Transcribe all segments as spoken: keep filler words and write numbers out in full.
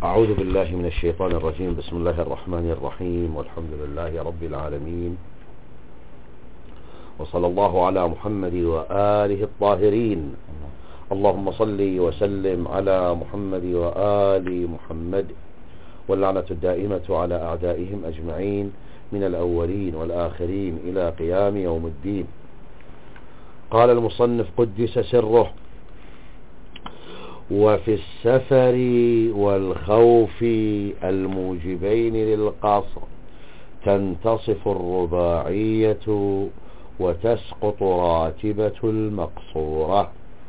أعوذ بالله من الشيطان الرجيم. بسم الله الرحمن الرحيم، والحمد لله رب العالمين، وصلى الله على محمد وآله الطاهرين. اللهم صل وسلم على محمد وآل محمد، واللعنة الدائمة على أعدائهم أجمعين من الأولين والآخرين إلى قيام يوم الدين. قال المصنف قدس سره: وفي السفر والخوف الموجبين للقصر تنتصف الرباعية وتسقط راتبة المقصورة.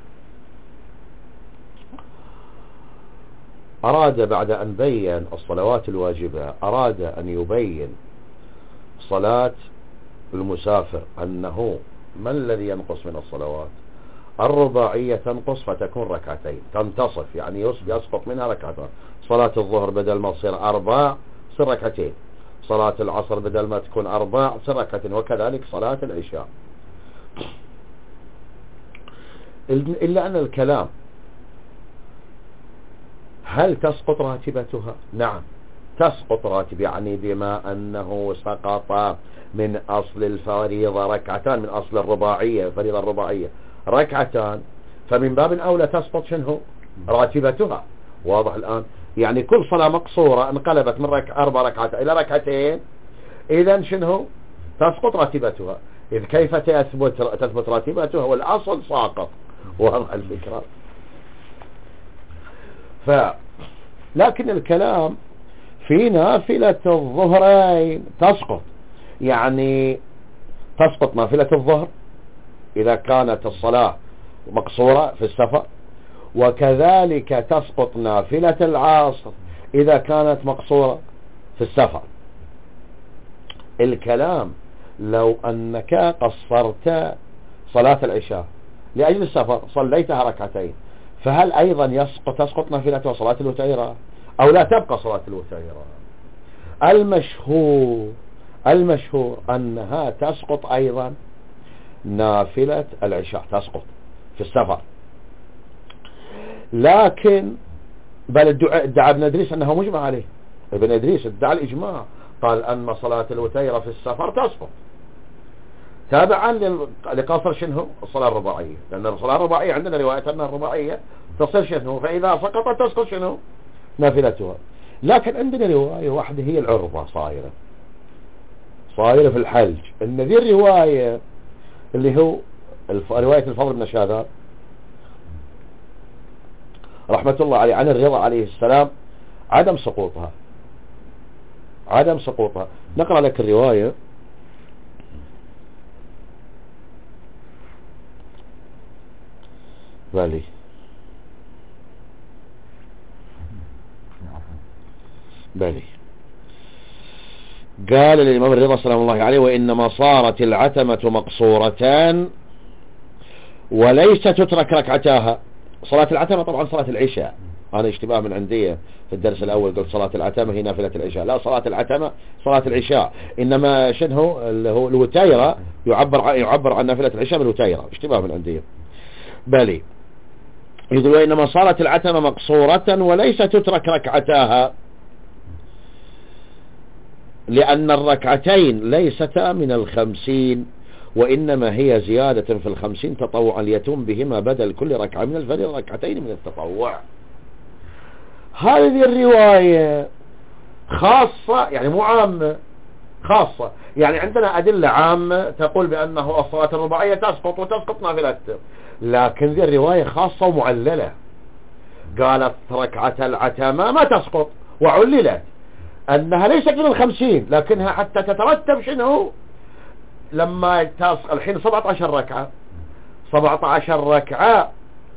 أراد بعد أن بين الصلوات الواجبة أراد أن يبين صلاة المسافر أنه ما الذي ينقص من الصلوات. الرباعية تنقص فتكون ركعتين، تنتصف يعني يسقط منها ركعتين. صلاة الظهر بدل ما تصير أربع تصير ركعتين، صلاة العصر بدل ما تكون أربع تصير ركعتين، وكذلك صلاة العشاء. إلا أن الكلام هل تسقط راتبتها؟ نعم تسقط راتب، يعني بما أنه سقط من أصل الفريضة ركعتان، من أصل الرباعية الفريضة الرباعية ركعتان، فمن باب أولى تسقط شنو راتبتها. واضح الآن؟ يعني كل صلاة مقصورة انقلبت من رك... أربع ركعات إلى ركعتين، إذا شنو تسقط راتبتها. إذ كيف تثبت تثبت راتبتها والأصل ساقط. واضح الفكرة؟ ف لكن الكلام في نافلة الظهرين تسقط، يعني تسقط نافلة الظهر إذا كانت الصلاة مقصورة في السفر، وكذلك تسقط نافلة العصر إذا كانت مقصورة في السفر. الكلام لو أنك قصرت صلاة العشاء لأجل السفر صليتها ركعتين، فهل أيضا يسقط تسقط نافلة صلاة الوتيرة أو لا تبقى صلاة الوتيرة؟ المشهور المشهور أنها تسقط أيضا نافلة العشاء، تسقط في السفر. لكن بل ادعى ابن إدريس أنه مجمع عليه. ابن إدريس ادعى الإجماع، قال أن صلاة الوتيرة في السفر تسقط تابعا لقصر شنو الصلاة الرباعية، لأن الصلاة الرباعية عندنا رواية أنها الرباعية تصير شنو، فإذا سقطت تسقط شنو نافلتها. لكن عندنا رواية واحدة هي العرضة صايرة صايرة في الحلج، ان ذي الرواية اللي هو الف... رواية الفضل بن شاذان رحمة الله عليه عن الرضا عليه السلام عدم سقوطها عدم سقوطها. نقرأ لك الرواية. بالي بالي قال الإمام الرضا سلام الله عليه: وإنما صارت العتمة مقصورتان وليس تترك ركعتاها. صلاة العتمة طبعا صلاة العشاء، أنا اشتباه من عندي في الدرس الأول قلت صلاة العتمة هي نافلة العشاء، لا صلاة العتمة صلاة العشاء، إنما شنو اللي هو الوتيرة يعبر يعبر عن نافلة العشاء من الوتيرة، اشتباه من عندي. بالي يقول: وإنما صارت العتمة مقصورة وليس تترك ركعتاها، لأن الركعتين ليستا من الخمسين، وإنما هي زيادة في الخمسين تطوعا ليتم بهما بدل كل ركعة من الفريضة ركعتين من التطوع. هذه الرواية خاصة، يعني مو عامة، خاصة. يعني عندنا أدلة عامة تقول بأنه الصلاة الرباعية تسقط وتسقط نافلته، لكن ذي الرواية خاصة ومعللة. قالت ركعة العتمة ما تسقط، وعللت أنها ليست من الخمسين، لكنها حتى تترتب شنو لما تسقط. الحين سبعة عشر ركعة سبعة عشر ركعة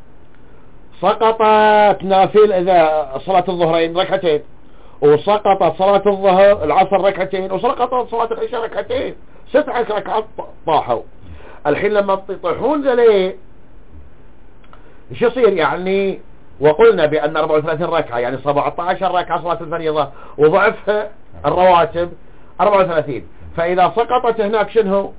سقطت نافل إذا صلاة الظهرين ركعتين، وسقطت صلاة الظهر العصر ركعتين، وسقطت صلاة العشاء ركعتين، ست ركعات طاحوا. الحين لما يطيحون ذلك ايش يصير؟ يعني وقلنا بأن أربعة وثلاثين ركعة يعني سبعة عشر ركعة صلاة الفريضة وضعفها الرواتب أربعة وثلاثين، فإذا سقطت هناك شنو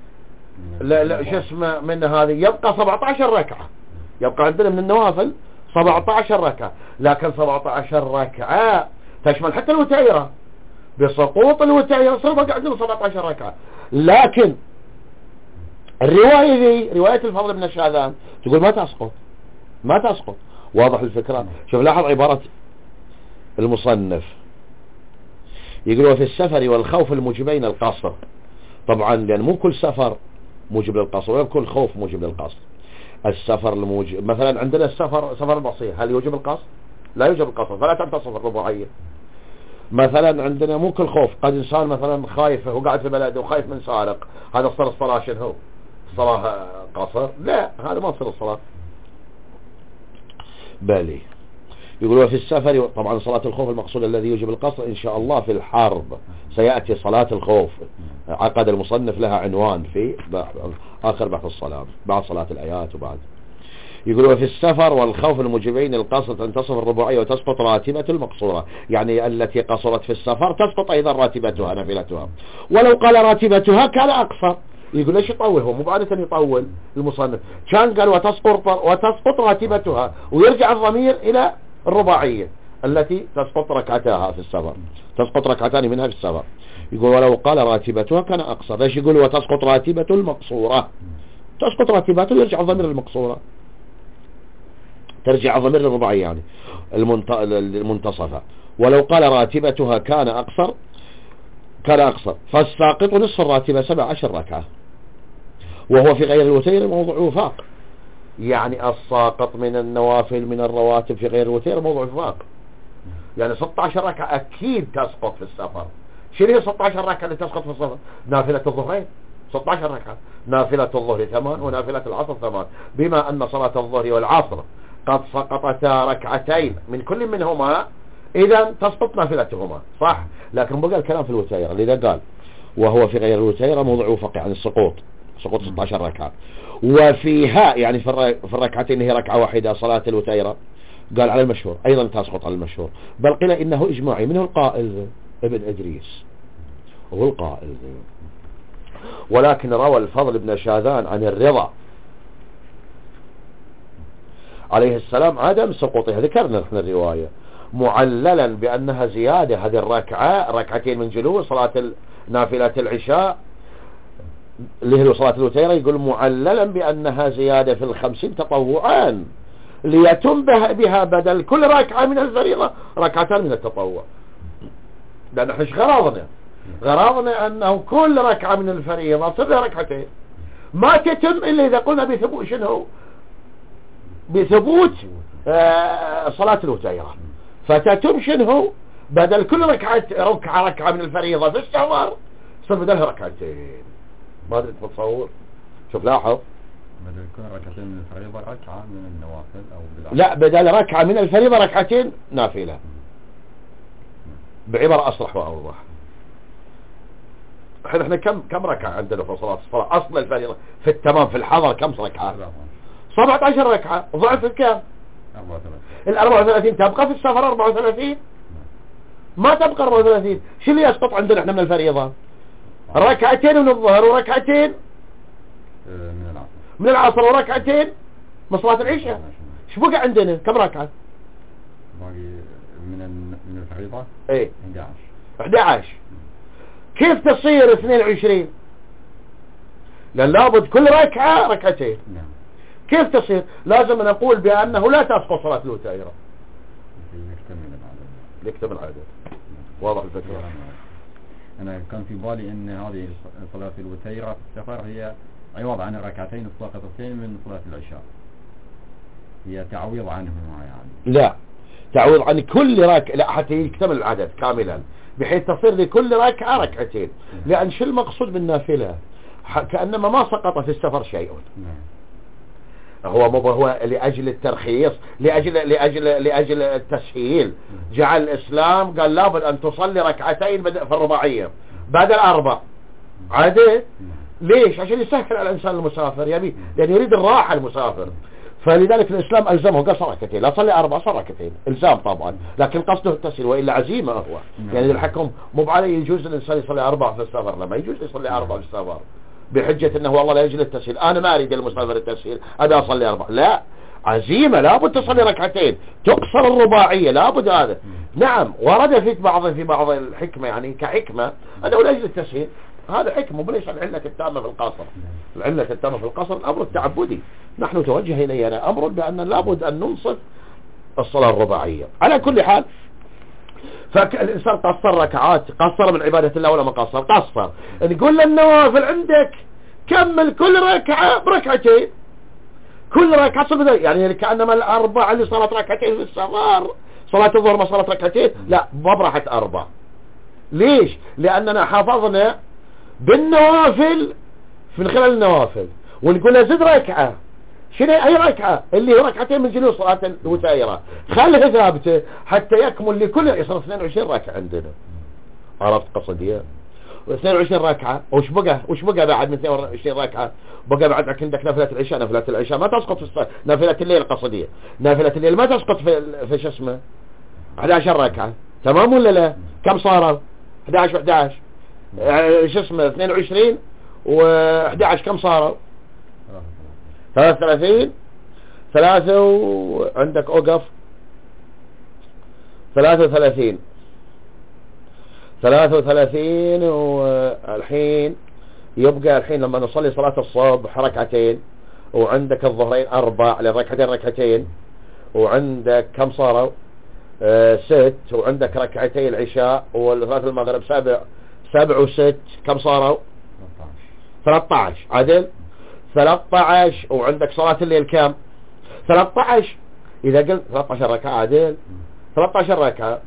لا لا شو اسمه من هذه يبقى سبعة عشر ركعة، يبقى عندنا من النوافل سبعة عشر ركعة، لكن سبعة عشر ركعة تشمل حتى الوتيرة، بسقوط الوتيرة صار بقى عندنا سبعة عشر ركعة. لكن الرواية ذي رواية الفضل بن شاذان تقول ما تسقط، ما تسقط. واضح الفكرة؟ شوف لاحظ عبارة المصنف، يقولوا في السفر والخوف الموجبين القصر. طبعا لأن مو كل سفر موجب للقصر ولا كل خوف موجب للقصر. السفر الموجب مثلا عندنا السفر سفر البصير هل يوجب القصر؟ لا يوجب القصر، فلا تنتصف الرباعية. مثلا عندنا مو كل خوف، قد إنسان مثلا خايف وقاعد في بلده وخايف من سارق، هذا صار الصلاة شنو هو؟ الصلاة قصر؟ لا، هذا ما تصير الصلاة. بالي يقولوا في السفر. طبعا صلاة الخوف المقصود الذي يوجب القصر إن شاء الله في الحرب سيأتي صلاة الخوف، عقد المصنف لها عنوان في آخر بحث الصلاة بعد صلاة الآيات. وبعد يقولوا في السفر والخوف الموجبين القصر تنتصف الرباعية وتسقط راتبة المقصورة، يعني التي قصرت في السفر تسقط أيضا راتبتها نافلتها، ولو قال راتبتها كان أقصر. يقول ليش يطول؟ هو مو بعادة يطول المصنف، كان قال وتسقط وتسقط راتبتها ويرجع الضمير إلى الرباعية التي تسقط ركعتها في السفر، تسقط ركعتان منها في السفر. يقول ولو قال راتبتها كان أقصر. ليش يقول وتسقط راتبة المقصورة؟ تسقط راتبته ويرجع الضمير المقصورة، ترجع الضمير الرباعية يعني المنتصفة. ولو قال راتبتها كان أقصر كان أقصر. فالساقط نصف الراتبة سبع عشر ركعة، وهو في غير الوتير موضوع وفاق. يعني الساقط من النوافل من الرواتب في غير الوتير موضوع وفاق، يعني ستة عشر ركعة أكيد تسقط في السفر. شنو هي ستة عشر ركعة اللي تسقط في السفر؟ نافلة الظهرين ستة عشر ركعة، نافلة الظهر ثمان ونافلة العصر ثمان، بما أن صلاة الظهر والعصر قد سقطتا ركعتين من كل منهما، إذا تسقط نافلتهما صح. لكن بقى الكلام في الوتيرة، لذا قال وهو في غير الوتيرة موضوع وفق، يعني السقوط سقوط ستة عشر ركعة. وفيها يعني في الركعتين هي ركعة واحدة صلاة الوتيرة، قال على المشهور أيضا تسقط على المشهور، بل قيل إنه إجماعي. منه القائل ابن إدريس هو القائل. ولكن روى الفضل بن شاذان عن الرضا عليه السلام عدم سقوطها، ذكرنا نحن الرواية، معللا بأنها زيادة. هذه الركعة ركعتين من جلوس صلاة نافلة العشاء اللي هي صلاة الوتيرة، يقول معللا بأنها زيادة في الخمسين تطوعان ليتم بها بدل كل ركعة من الفريضة ركعتان من التطوع. لأن احنا غراضنا غراضنا أنه كل ركعة من الفريضة تصير لها ركعتين، ما تتم إلا إذا قلنا بثبوت شنو؟ بثبوت آه صلاة الوتيرة، فتتم شنو؟ بدل كل ركعة ركعة ركعة من الفريضة في السفر صار بدلها ركعتين. ما أدري تتصور. شوف لاحظ، بدل كل ركعتين من الفريضة ركعة من النوافل أو بالعكس. لا، بدل ركعة من الفريضة ركعتين نافلة، بعبارة أصرح وأوضح. احنا احنا كم كم ركعة عندنا في صلاة الصلاة أصل الفريضة في التمام في الحضر كم ركعة؟ سبعة عشر ركعة. ضعف الكام؟ أربعة وثلاثين. الأربعة وثلاثين تبقى في السفر أربعة وثلاثين؟ ما تبقى أربعة وثلاثين. شو اللي يسقط عندنا احنا من الفريضة؟ ركعتين من الظهر وركعتين من العصر من العصر وركعتين من صلاة العشاء. شو بقى عندنا كم ركعة؟ باقي من من الفريضة ايه أحد عشر. أحد عشر. كيف تصير اثنين وعشرين؟ لأن لابد كل ركعة ركعتين. نعم. كيف تصير؟ لازم نقول بأنه لا تسقط صلاة الوتيرة، نكتمل العدد. نكتمل العدد. واضح الفكرة؟ أنا كان في بالي أن هذه صلاة الوتيرة في السفر هي عوض عن الركعتين الساقطتين من صلاة العشاء، هي تعويض عنهما يعني. لا، تعويض عن كل ركعة، لا حتى يكتمل العدد كاملا بحيث تصير لكل ركعة ركعتين. لأن شو المقصود بالنافلة؟ كأنما ما سقط في السفر شيء. هو مو هو لأجل الترخيص، لأجل لأجل لأجل التسهيل جعل الإسلام قال لابد أن تصلي ركعتين في الرباعية بدل أربع. عادي ليش؟ عشان يسهل على الإنسان المسافر، يبي لأن يريد الراحة المسافر، فلذلك الإسلام ألزمه قال صار ركعتين، لا صلي أربع صار ركعتين، إلزام طبعا، لكن قصده التسهيل وإلا عزيمة هو. يعني الحكم مو بعليه يجوز الإنسان يصلي أربع في السفر، لما يجوز يصلي أربع في السفر بحجة أنه والله لا يجوز التسهيل، أنا ما أريد المسافر التسهيل أبي أصلي أربع. لا، عزيمة لابد تصلي ركعتين، تقصر الرباعية لابد هذا. نعم ورد في بعض في بعض الحكمة يعني كحكمة أنه لأجل التسهيل، هذا حكمة وليس العلة التامة في القصر. العلة التامة في القصر الأمر التعبدي، نحن توجه إلينا أمر بأن لابد أن ننصف الصلاة الرباعية. على كل حال فالإنسان قصر ركعات، قصر من عبادة الله ولا ما قصر؟ قصر. نقول للنوافل عندك كمل كل ركعة بركعتين، كل ركعة صلى يعني كأنما الأربع اللي صارت ركعتين في السفر، صلاة الظهر ما صارت ركعتين، لا ما برحت أربع. ليش؟ لأننا حافظنا بالنوافل من خلال النوافل، ونقول له زد ركعة. شنو أي ركعة؟ اللي هي ركعتين من جلوس صلاة الوتيرة، خلها ثابتة حتى يكمل لكل يصير اثنين وعشرين ركعة عندنا. عرفت قصدي؟ اثنين وعشرين ركعة. وش بقى وش بقى بعد من اثنين وعشرين ركعة؟ بقى بعد عندك نافلة العشاء. نافلة العشاء ما تسقط في الصلاة، نافلة الليل قصدية، نافلة الليل ما تسقط في في شو اسمه احد عشر ركعة. تمام ولا لا؟ كم صاروا؟ احد عشر احد عشر شو اسمه اثنين وعشرين و11 كم صاروا؟ ثلاثة وثلاثين. ثلاثة وعندك اوقف ثلاثة وثلاثين ثلاثة وثلاثين. والحين يبقى الحين لما نصلي صلاة الصبح ركعتين، وعندك الظهرين أربع لركعتين ركعتين، وعندك كم صاروا؟ آه ست، وعندك ركعتين العشاء والصلاة المغرب سبع. سبع وست كم صاروا؟ ثلاثة عشر. عدل ثلاثة عشر. وعندك صلاة الليل كم؟ ثلاثة عشر. إذا قلت ثلاثة عشر ركعة عدل ثلاثة عشر ركعة،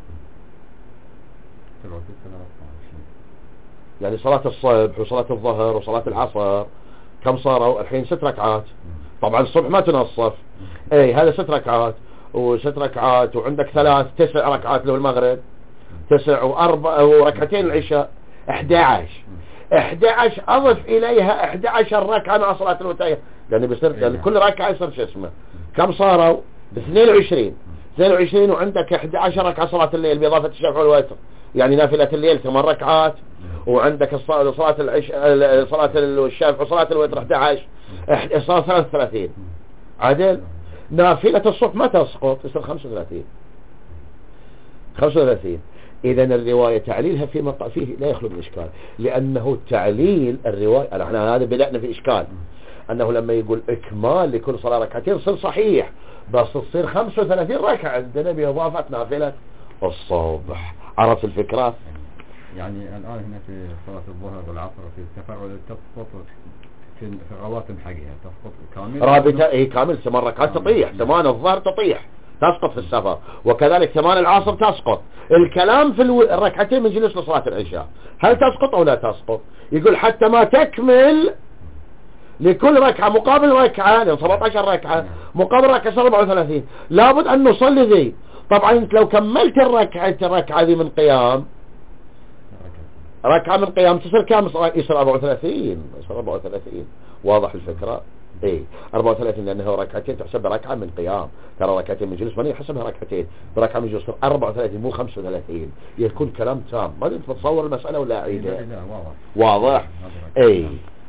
يعني صلاة الصبح وصلاة الظهر وصلاة العصر كم صاروا؟ الحين ست ركعات. طبعا الصبح ما تنصف، اي هذا ست ركعات وست ركعات، وعندك ثلاث تسع ركعات له المغرب، تسع واربع وركعتين العشاء احد عشر. احد عشر اضف اليها احد عشر ركعة مع صلاة الوتر، يعني بيصير يعني كل ركعة يصير شو اسمه كم صاروا؟ اثنين وعشرين. اثنين وعشرين وعندك احد عشر ركعة صلاة الليل بإضافة الشفع والوتر، يعني نافلة الليل ثمان ركعات، وعندك صلاة العشاء صلاة الشفع وصلاة الوتر احد عشر، صار ثلاثة وثلاثين. عدل نافلة الصبح ما تسقط يصير خمسة وثلاثين. خمسة وثلاثين. إذا الرواية تعليلها في مقا فيه لا يخلو من إشكال، لأنه تعليل الرواية احنا هذا بدأنا في إشكال، أنه لما يقول إكمال لكل صلاة ركعتين يصير صحيح، بس تصير خمسة وثلاثين ركعة عندنا بإضافة نافلة الصبح. عرفت الفكرة؟ يعني الآن هنا في صلاة الظهر والعصر في التفاعل تسقط في الرواتب حقها تسقط كامل رابطة ايه كامل ثمان ركعات تطيح، ثمان الظهر تطيح تسقط في السفر، وكذلك ثمان العصر تسقط. الكلام في الو... الركعتين من جلوس لصلاة العشاء هل تسقط او لا تسقط؟ يقول حتى ما تكمل لكل ركعة مقابل ركعة، لأن سبعة عشر ركعة مقابل ركعة أربعة وثلاثين، لابد أن نصلي ذي. طبعا انت لو كملت الركعة الركعة ذي من قيام ركعة من قيام تصير كام؟ يصير أربعة وثلاثين. يصير أربعة وثلاثين. واضح الفكرة؟ ايه أربعة وثلاثين، لأنه ركعتين تحسب ركعة من قيام، ترى ركعتين من جلوس ما يحسبها ركعتين، بركعة من جلوس أربعة وثلاثين مو خمسة وثلاثين. يكون كلام تام. ما انت تتصور المسألة ولا أعيدها؟ واضح. واضح. ايه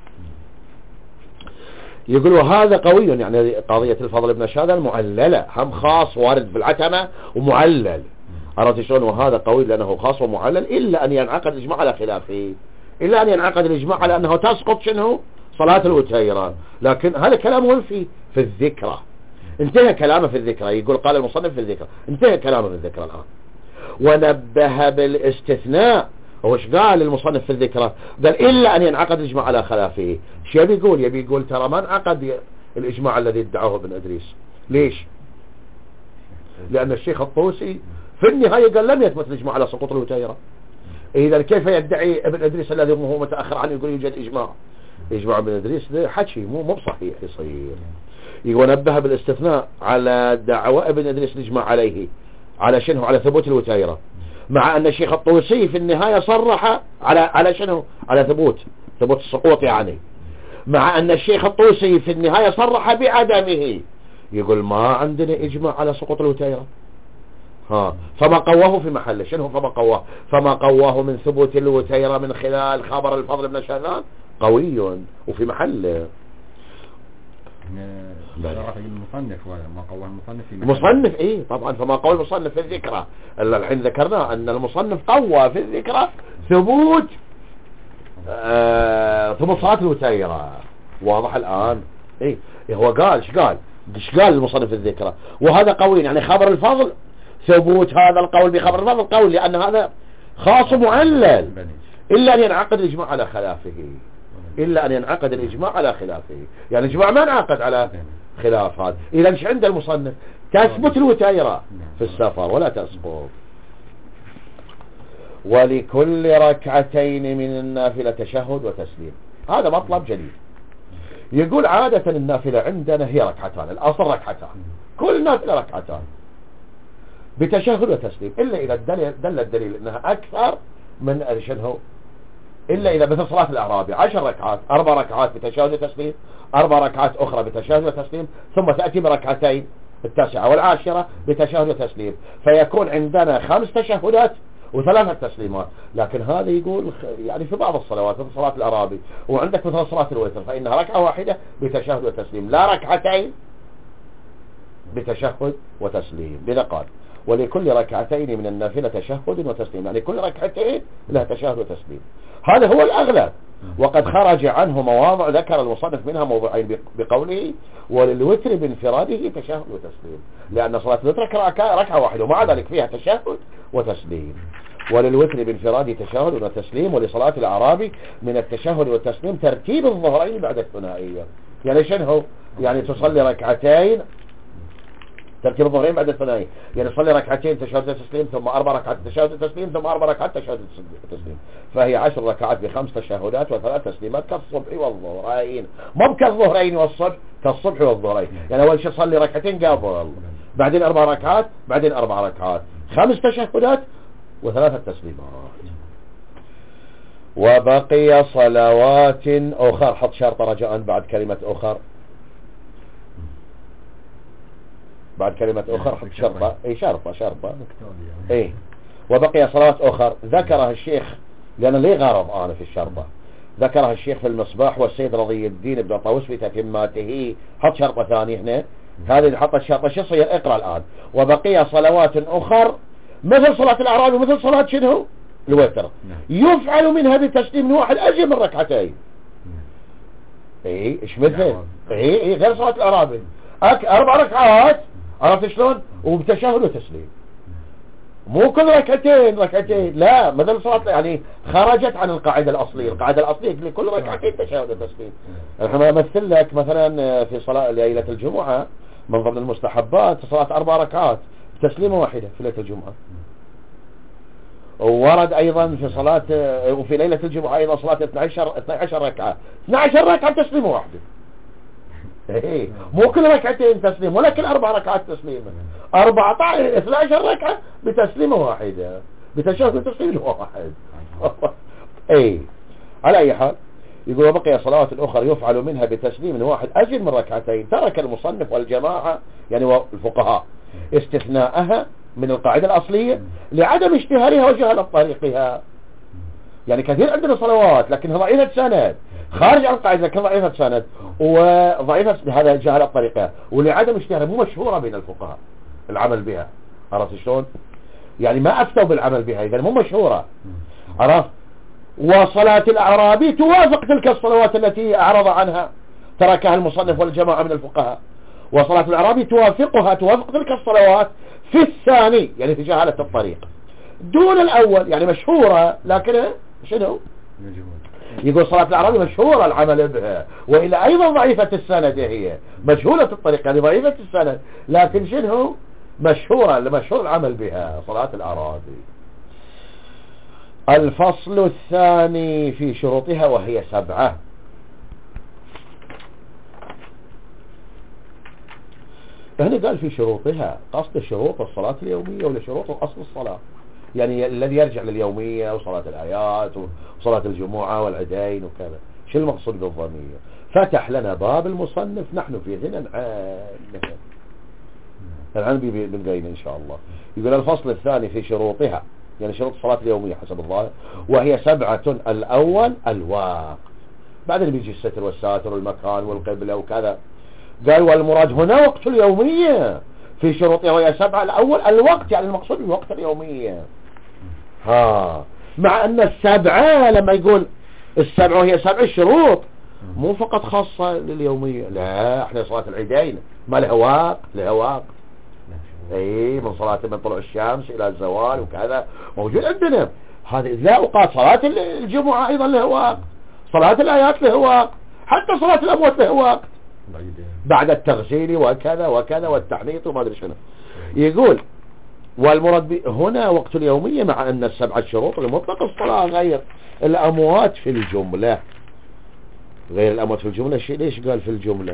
يقول وهذا قوي، يعني قضية الفضل بن شهادة المعللة هم خاص وارد في العتمة ومعلل. عرفت شلون؟ وهذا قوي لأنه خاص ومعلل، إلا أن ينعقد الإجماع على خلافه، إلا أن ينعقد الإجماع على أنه تسقط شنو؟ صلاة الوتيرة. لكن هذا كلام وين في في الذكرى، انتهى كلامه في الذكرى. يقول قال المصنف في الذكرى، انتهى كلامه في الذكرى الآن. ونبه بالاستثناء. وش قال المصنف في الذكرى؟ قال إلا أن ينعقد الإجماع على خلافه. شو يبي يقول؟ يبي يقول ترى ما انعقد الإجماع الذي ادعاه ابن إدريس. ليش؟ لأن الشيخ الطوسي في النهاية قال لم يثبت الإجماع على سقوط الوتيرة. إذا كيف يدعي ابن إدريس الذي هو متأخر عنه يقول يوجد إجماع؟ إجماع ابن إدريس ده حكي مو مو صحيح يصير. يقول نبه بالاستثناء على دعوة ابن إدريس الإجماع عليه، على شنو؟ على ثبوت الوتيرة، مع أن الشيخ الطوسي في النهاية صرح على على شنو؟ على ثبوت ثبوت السقوط، يعني مع أن الشيخ الطوسي في النهاية صرح بعدمه. يقول ما عندنا إجماع على سقوط الوتيرة. ها فما قواه في محله شنو؟ فما قواه فما قواه من ثبوت الوتيرة من خلال خبر الفضل بن شهادان قوي وفي محله. احنا رأي المصنف وما قوله المصنف في المصنف ايه طبعا، فما قول المصنف في الذكرى الحين ذكرنا ان المصنف قوى في الذكرى ثبوت آه ثبوت صلاة الوتيرة. واضح الان؟ ايه هو قال ايش قال ايش قال المصنف في الذكرى، وهذا قوي يعني خبر الفضل ثبوت هذا القول بخبر الفضل قول، لان هذا خاص معلل الا ان ينعقد الاجماع على خلافه، إلا أن ينعقد الإجماع على خلافه، يعني الإجماع ما انعقد على خلاف هذا. إذا مش عند المصنف تثبت الوتيرة في السفر ولا تسقط. ولكل ركعتين من النافلة تشهد وتسليم، هذا مطلب جديد. يقول عادة النافلة عندنا هي ركعتان، الأصل ركعتان، كل نافلة ركعتان بتشهد وتسليم، إلا إذا دل الدليل أنها أكثر من شنو، إلا إذا مثل صلاة الأعرابي عشر ركعات، أربع ركعات بتشهد وتسليم، أربع ركعات أخرى بتشهد وتسليم، ثم تأتي بركعتين التاسعة والعاشرة بتشهد وتسليم، فيكون عندنا خمس تشهدات وثلاثة تسليمات. لكن هذا يقول يعني في بعض الصلوات مثل صلاة الأعرابي، وعندك مثل صلاة الوتر فإنها ركعة واحدة بتشهد وتسليم، لا ركعتين بتشهد وتسليم. لذا قال ولكل ركعتين من النافلة تشهد وتسليم، يعني كل ركعتين لها تشهد وتسليم، هذا هو الأغلب. وقد خرج عنه مواضع ذكر المصنف منها موضوعين بقوله وللوتر بانفراده تشهد وتسليم، لأن صلاة الوتر ركعة واحدة ومع ذلك فيها تشهد وتسليم. وللوتر بانفراده تشهد وتسليم، ولصلاة الأعرابي من التشهد والتسليم ترتيب الظهرين بعد الثنائية. يعني شنو؟ يعني تصلي ركعتين ترتيب الظهرين بعد الثنائي، يعني صلي ركعتين تشهد وتسليم، ثم أربع ركعات تشهد وتسليم، ثم أربع ركعات تشهد وتسليم، فهي عشر ركعات بخمس تشهدات وثلاث تسليمات كالصبح والظهرين، مو كالظهرين والصبح، كالصبح والظهرين. يعني أول شيء صلي ركعتين قبل، بعدين أربع ركعات، بعدين أربع ركعات، خمس تشهدات وثلاثة تسليمات. وبقي صلوات أخر، حط شرط رجاء بعد كلمة أخر، بعد كلمة أخر حط شرطة، اي شرطة شرطة اي. وبقي صلوات أخر ذكرها الشيخ، لأن لي غرض أنا في الشرطة، ذكرها الشيخ في المصباح والسيد رضي الدين بن طاووس في تتماته. حط شرطة ثانية هنا، هذه اللي حط الشرطة شو يصير؟ اقرأ الآن. وبقي صلوات أخر مثل صلاة الأعرابي ومثل صلاة شنو الوتر يفعل منها بتسليم واحد أجل من ركعتين. اي ايش مثل اي اي غير صلاة الأعرابي أك أربع ركعات، عرفت شلون؟ وبتشهد وتسليم، مو كل ركعتين ركعتين، لا مثل صلاة يعني خرجت عن القاعدة الأصلية. القاعدة الأصلية لكل ركعتين تشهد وتسليم. الحين أمثل لك مثلا في صلاة ليلة الجمعة من ضمن المستحبات صلاة أربع ركعات بتسليمة واحدة في ليلة الجمعة. وورد أيضا في صلاة وفي ليلة الجمعة أيضا صلاة اثنتي عشرة اثنتي عشرة ركعة، اثنتي عشرة ركعة تسليمة واحدة. ايه مو كل ركعتين تسليم ولا كل اربع ركعات تسليمه، أربعة عشر اثنتي عشرة ركعه بتسليمه واحده بتشهد وتسليم واحد. ايه على اي حال يقول وبقي صلوات اخرى يفعل منها بتسليم واحد اجل من ركعتين، ترك المصنف والجماعه يعني الفقهاء استثناءها من القاعده الاصليه لعدم اشتهارها وجهاله طريقها. يعني كثير عندنا صلوات لكنها ضعيفة سند، خارج عن القاعدة لكن ضعيفة سند وضعيفة هذا جهل الطريقة، ولعدم اشتهارها مو مشهورة بين الفقهاء العمل بها. عرفت شلون؟ يعني ما أفتوا بالعمل بها إذا مو مشهورة. عرفت؟ وصلاة الأعرابي توافق تلك الصلوات التي أعرض عنها تركها المصنف والجماعة من الفقهاء، وصلاة الأعرابي توافقها توافق تلك الصلوات في الثاني يعني في جهالة الطريق دون الأول، يعني مشهورة لكن شنو؟ يقول صلاة الأعرابي مشهورة العمل بها، وإلا أيضا ضعيفة السند، هي مجهولة الطريق يعني ضعيفة السند لكن شنو؟ مشهورة مشهور العمل بها صلاة الأعرابي. الفصل الثاني في شروطها وهي سبعة. هنا قال في شروطها، قصد شروط الصلاة اليومية ولا شروط أصل الصلاة، يعني الذي يرجع لليومية وصلاة الآيات وصلاة الجمعة والعيدين وكذا. شو المقصود بالضمير؟ فتح لنا باب المصنف نحن في غنى عنه الآن بنقين إن شاء الله. يقول الفصل الثاني في شروطها يعني شروط الصلاة اليومية حسب الظاهر، وهي سبعة. الأول الواقع، بعدين بيجي الستر والساتر والمكان والقبلة وكذا، قال والمراد هنا وقت اليومية في شروطها وهي سبعة. الأول الوقت، يعني المقصود الوقت اليومية. ها مع أن السبعة لما يقول السبعة وهي سبع شروط مو فقط خاصة لليومية، لا احنا صلاة العيدين ما لها وقت، لها وقت اي من صلاة من طلوع الشمس الى الزوال وكذا موجود عندنا. هذه لا اوقات صلاة الجمعة ايضا لها وقت، صلاة الايات لها وقت، حتى صلاة الاموات لها وقت بعد التغسيل وكذا وكذا والتحنيط وما ادري شنو. يقول والمراد هنا وقت اليومية مع ان السبعة شروط لمطلق الصلاة غير الاموات في الجملة، غير الاموات في الجملة. شيء ليش قال في الجملة؟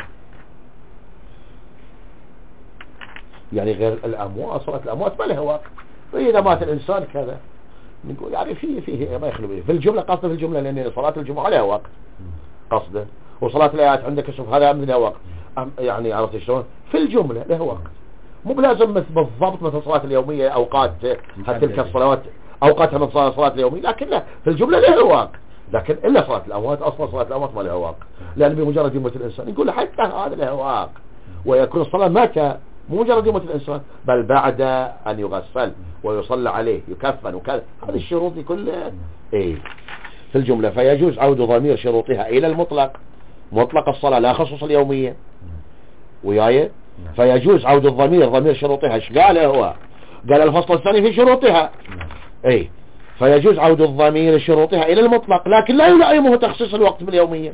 يعني غير الاموات، صلاة الاموات ما لها وقت، واذا مات الانسان كذا نقول يعني في فيه ما يخلو به في الجملة، قصده في الجملة لان صلاة الجمعة لها وقت قصده، وصلاة الايات عندك شوف هذا من لها وقت يعني عرفت شلون؟ في الجملة لها وقت، مو بلازم بالضبط مثل صلاة اليومية اوقات تلك الصلوات اوقاتها من صلاة اليومية، لكن لا في الجملة لها وقت. لكن الا صلاة الاموات اصلا صلاة الاموات ما لها وقت، لان بمجرد يموت الانسان يقول حتى هذا لها وقت، ويكون الصلاة متى؟ مو مجرد يموت الانسان بل بعد ان يغسل ويصلى عليه يكفن وكذا، هذه الشروط دي كلها ايه في الجملة. فيجوز عود ضمير شروطها الى المطلق، مطلق الصلاة لا خصوص اليومية وياي. فيجوز عود الضمير ضمير شروطها. ايش قال هو؟ قال الفصل الثاني في شروطها ايه فيجوز عود الضمير شروطها الى المطلق لكن لا يلائمه تخصيص الوقت باليومية.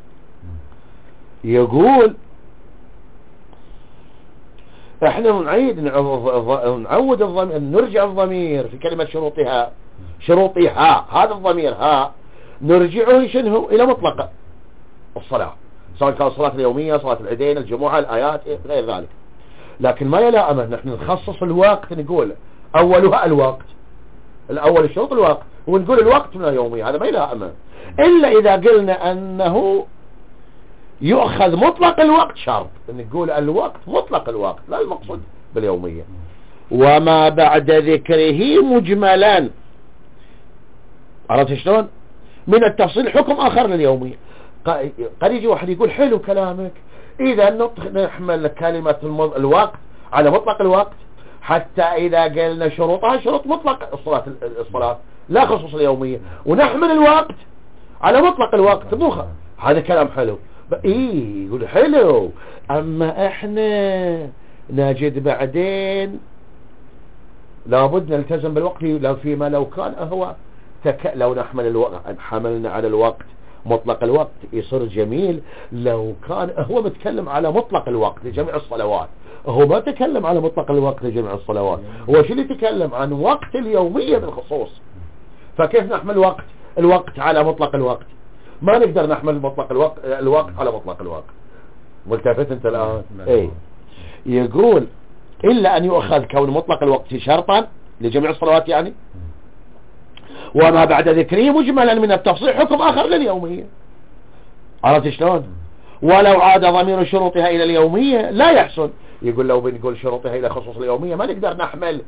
يقول احنا نعيد نعود الضمير، نرجع الضمير في كلمة شروطها، شروطها هذا الضمير ها نرجعه شنو الى مطلق الصلاة، سواء كان الصلاة اليومية، صلاة العيدين، الجمعة، الآيات غير ذلك. لكن ما يلائمه نحن نخصص الوقت، نقول أولها الوقت، الأول الشروط الوقت، ونقول الوقت من اليومية، هذا ما يلائمه إلا إذا قلنا أنه يؤخذ مطلق الوقت شرط، نقول الوقت مطلق الوقت لا المقصود باليومية. وما بعد ذكره مجملا، عرفت شلون؟ من التفصيل حكم آخر لليومية. قد يجي واحد يقول حلو كلامك، إذا نحمل كلمة الوقت على مطلق الوقت حتى إذا قلنا شروطها شروط مطلق الصلاة الصلاة لا خصوص اليومية، ونحمل الوقت على مطلق الوقت مو هذا كلام حلو. إيه يقول حلو، أما إحنا نجد بعدين لابد نلتزم بالوقت، لو فيما لو كان هو تك... لو نحمل الوقت حملنا على الوقت مطلق الوقت يصير جميل لو كان هو متكلم على مطلق الوقت لجميع الصلوات، هو ما تكلم على مطلق الوقت لجميع الصلوات، هو شو اللي تكلم عن وقت اليومية بالخصوص. فكيف نحمل وقت الوقت على مطلق الوقت؟ ما نقدر نحمل مطلق الوقت الوقت على مطلق الوقت. ملتفت انت الآن؟ ايه يقول إلا أن يؤخذ كون مطلق الوقت شرطا لجميع الصلوات يعني، وما بعد ذكره مجملا من التفصيل حكم آخر لليومية. عرفت شلون؟ ولو عاد ضمير شروطها إلى اليومية لا يحسن. يقول لو بنقول شروطها إلى خصوص اليومية ما نقدر نحمل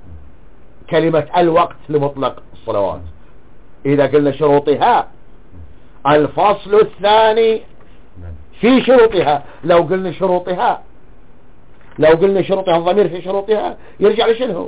كلمة الوقت لمطلق الصلوات. إذا قلنا شروطها الفصل الثاني في شروطها، لو قلنا شروطها لو قلنا شروطها الضمير في شروطها يرجع لشنو؟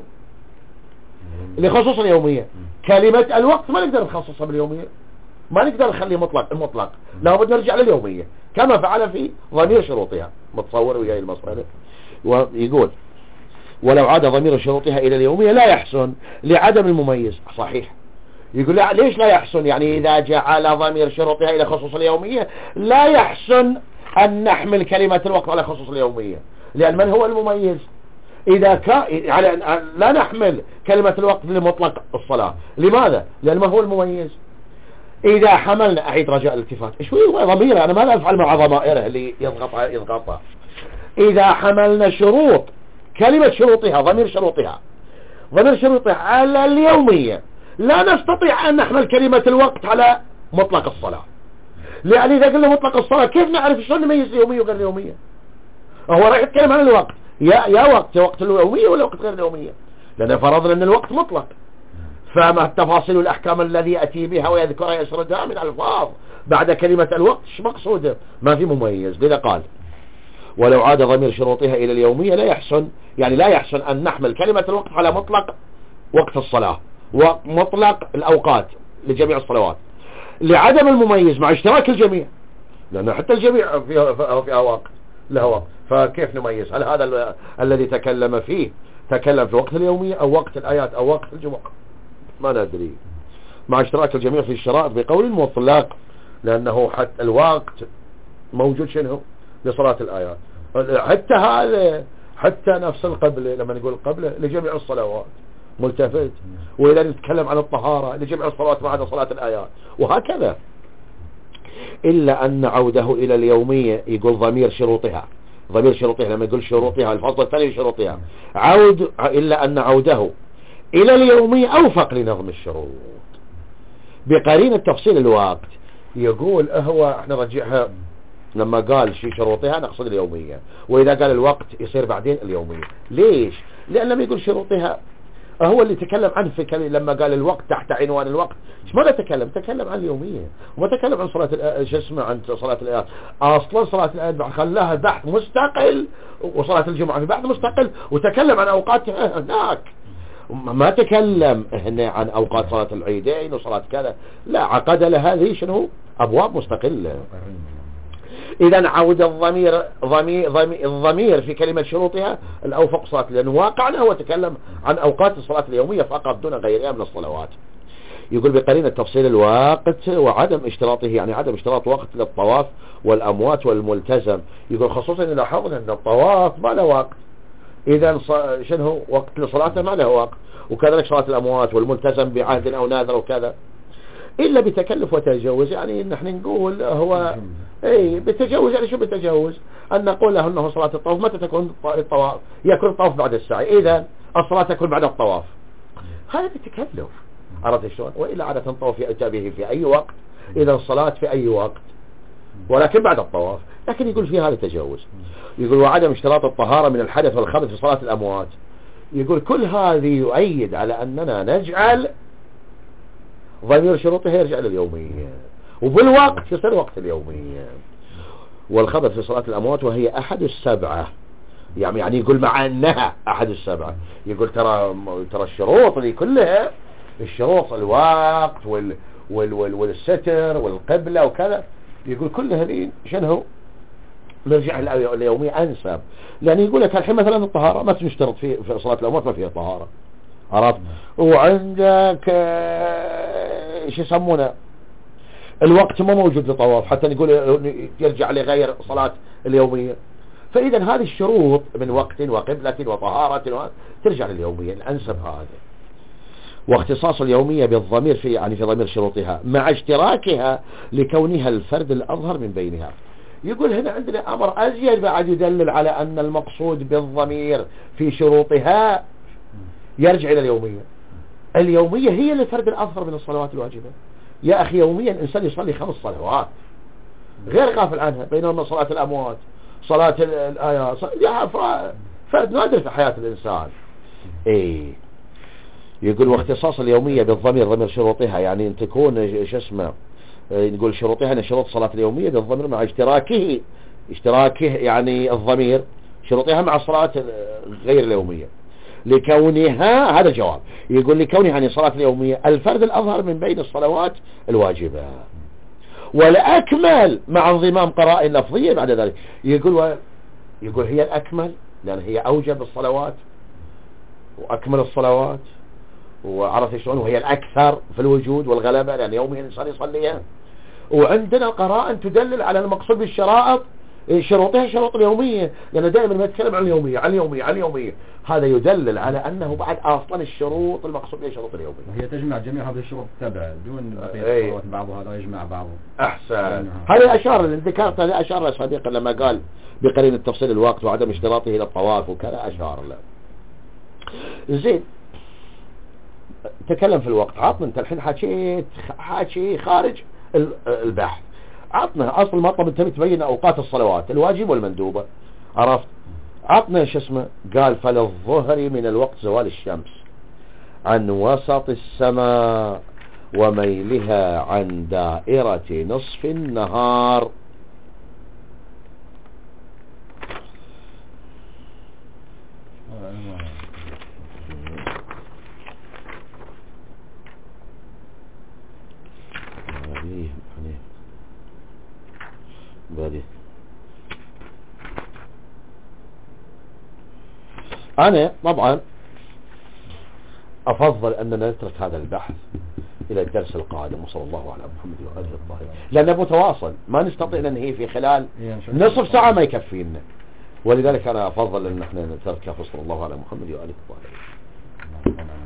لخصوص اليومية. كلمة الوقت ما نقدر نخصصها باليومية، ما نقدر نخليه مطلق المطلق، لابد نرجع لليومية كما فعل في ضمير شروطها. متصور وياي المسألة؟ ويقول ولو عاد ضمير شروطها إلى اليومية لا يحسن لعدم المميز. صحيح. يقول لا ليش لا يحسن؟ يعني إذا جعل ضمير شروطها إلى خصوص اليومية لا يحسن أن نحمل كلمة الوقت على خصوص اليومية، لأن من هو المميز؟ إذا كان يعني لا نحمل كلمة الوقت لمطلق الصلاة. لماذا؟ لأن ما هو المميز؟ إذا حملنا أعيد رجاء الالتفات إيش هو ضمير؟ أنا ماذا أفعل مع ضمائره اللي يضغط يضغطها؟ إذا حملنا شروط كلمة شروطها ضمير شروطها ضمير شروطها على اليومية لا نستطيع أن نحمل كلمة الوقت على مطلق الصلاة، لأن إذا قلنا مطلق الصلاة كيف نعرف شلون نميز اليومية وغير اليومية؟ هو راح يتكلم عن الوقت يا يا وقت وقت اليومية ولا وقت غير اليومية، لأن فرضنا أن الوقت مطلق، فما التفاصيل والأحكام الذي يأتي بها ويذكرها يسردها من الفاظ بعد كلمة الوقت ايش مقصوده؟ ما في مميز. لذا قال ولو عاد ضمير شروطها إلى اليومية لا يحسن، يعني لا يحسن أن نحمل كلمة الوقت على مطلق وقت الصلاة ومطلق الأوقات لجميع الصلوات لعدم المميز مع اشتراك الجميع، لأن حتى الجميع فيها, فيها وقت له وقت، فكيف نميز؟ هل هذا ال الذي تكلم فيه تكلم في وقت اليومية أو وقت الآيات أو وقت الجمعة؟ ما ندري. مع اشتراك الجميع في الشرائط بقول مطلق، لأنه حتى الوقت موجود شنو لصلاة الآيات، حتى هذا حتى نفس القبلة لما نقول القبلة لجميع الصلوات ملتفت، وإذا نتكلم عن الطهارة لجميع الصلوات ما عدا صلاة الآيات، وهكذا. إلا أن عوده إلى اليومية يقول ضمير شروطها، ضمير شروطها لما يقول شروطها الفصل الثاني شروطها عود، إلا أن عوده إلى اليومية أوفق لنظم الشروط بقرينة تفصيل الوقت. يقول هو احنا رجعها لما قال شي شروطها نقصد اليومية، وإذا قال الوقت يصير بعدين اليومية. ليش؟ لأن لما يقول شروطها هو اللي تكلم عنه في كلمة لما قال الوقت تحت عنوان الوقت، ماذا تكلم؟ تكلم عن اليومية وما تكلم عن صلاة شو اسمه عن صلاة الآيات. أصلا صلاة الآيات خلاها بحث مستقل، وصلاة الجمعة في بحث مستقل، وتكلم عن أوقاتها هناك، ما تكلم هنا عن أوقات صلاة العيدين وصلاة كذا، لا، عقد لها هذه شنو أبواب مستقلة. إذا عود الضمير ضمير ضمير الضمير في كلمة شروطها الأوفق صلاة، لأنه واقعنا هو تكلم عن أوقات الصلاة اليومية فقط دون غيرها من الصلوات. يقول بقرينة تفصيل الوقت وعدم اشتراطه، يعني عدم اشتراط وقت للطواف والأموات والملتزم. يقول خصوصا إن لاحظنا أن الطواف ما له وقت، إذا شنو وقت لصلاته ما له وقت، وكذلك صلاة الأموات والملتزم بعهد أو ناذر وكذا، إلا بتكلف وتجاوز. يعني نحن نقول هو اي بتجاوز، يعني شو بتجاوز؟ أن نقول له أنه صلاة الطواف متى تكون الطواف؟ يكون الطواف بعد السعي، إذا الصلاة تكون بعد الطواف، هذا بتكلف، عرفت شلون؟ وإلا عادة الطواف يأتى به في أي وقت، إذا الصلاة في أي وقت، ولكن بعد الطواف. لكن يقول في هذا تجاوز. يقول وعدم اشتراط الطهارة من الحدث والخبث في صلاة الأموات. يقول كل هذه يؤيد على أننا نجعل ضمير شروطها يرجع لليومية، وبالوقت يصير وقت اليومية. والخبث في صلاة الأموات وهي أحد السبعة، يعني يعني يقول مع أنها أحد السبعة، يقول ترى ترى الشروط اللي كلها، الشروط الوقت وال وال وال والستر والقبلة وكذا، يقول كل هذه شنو نرجع اليومية أنسب. لأن يقول لك الحين مثلا الطهارة ما تشترط في في صلاة الأموات، ما فيها طهارة، عرفت؟ وعندك ايش يسمونه الوقت ما موجود لطواف، حتى نقول يرجع لغير صلاة اليومية. فإذا هذه الشروط من وقت وقبلة وطهارة ترجع لليومية الأنسب هذا. واختصاص اليومية بالضمير في يعني في ضمير شروطها مع اشتراكها لكونها الفرد الأظهر من بينها. يقول هنا عندنا أمر أزيد بعد يدلل على أن المقصود بالضمير في شروطها يرجع إلى اليومية. اليومية هي الفرد الأظهر من الصلوات الواجبة. يا أخي يوميا الإنسان يصلي خمس صلوات غير غافل عنها، بينما صلاة الأموات، صلاة الآيات، فرد نادر في حياة الإنسان. إيه يقول واختصاص اليومية بالضمير ضمير شروطها، يعني أن تكون شو اسمه نقول شروطها أن شروط صلاة اليومية بالضمير مع اشتراكه اشتراكه يعني الضمير شروطها مع الصلاة غير اليومية لكونها، هذا جواب. يقول لكونها يعني صلاة اليومية الفرد الأظهر من بين الصلوات الواجبة، والأكمل مع انضمام قرائن لفظية بعد ذلك. يقول و... يقول هي الأكمل لأن هي أوجب الصلوات وأكمل الصلوات، وعرفت شلون، وهي الأكثر في الوجود والغلبة لأن يوميا الإنسان يصليها. وعندنا قرائن تدلل على المقصود بالشرائط شروطها شروط اليومية، لأن دائما ما يتكلم عن اليومية عن اليومية عن اليومية، هذا يدلل على أنه بعد أصلا الشروط المقصود بها شروط اليومية. هي تجمع جميع هذه الشروط السبع دون بقية الصلوات، بعضها هذا يجمع بعضه. أحسن. هذا أشار اللي ذكرت، هذا أشار سابقا لما قال بقرينة تفصيل الوقت وعدم اشتراطه إلى الطواف وكذا، أشار له. زين تكلم في الوقت. عطنا انت الحين حكيت حكي خارج البحث، عطنا اصل المطلب انت بتبين اوقات الصلوات الواجب والمندوبة، عرفت؟ عطنا شو اسمه، قال فللظهر من الوقت زوال الشمس عن وسط السماء وميلها عن دائرة نصف النهار. بدي أنا طبعا أفضل أننا نترك هذا البحث إلى الدرس القادم، وصلى الله على محمد وآله الطاهرين، لأنه متواصل ما نستطيع أن ننهي في خلال نصف ساعة ما يكفينا، ولذلك أنا أفضل أن احنا نتركه، صلى الله على محمد وآله الطاهرين.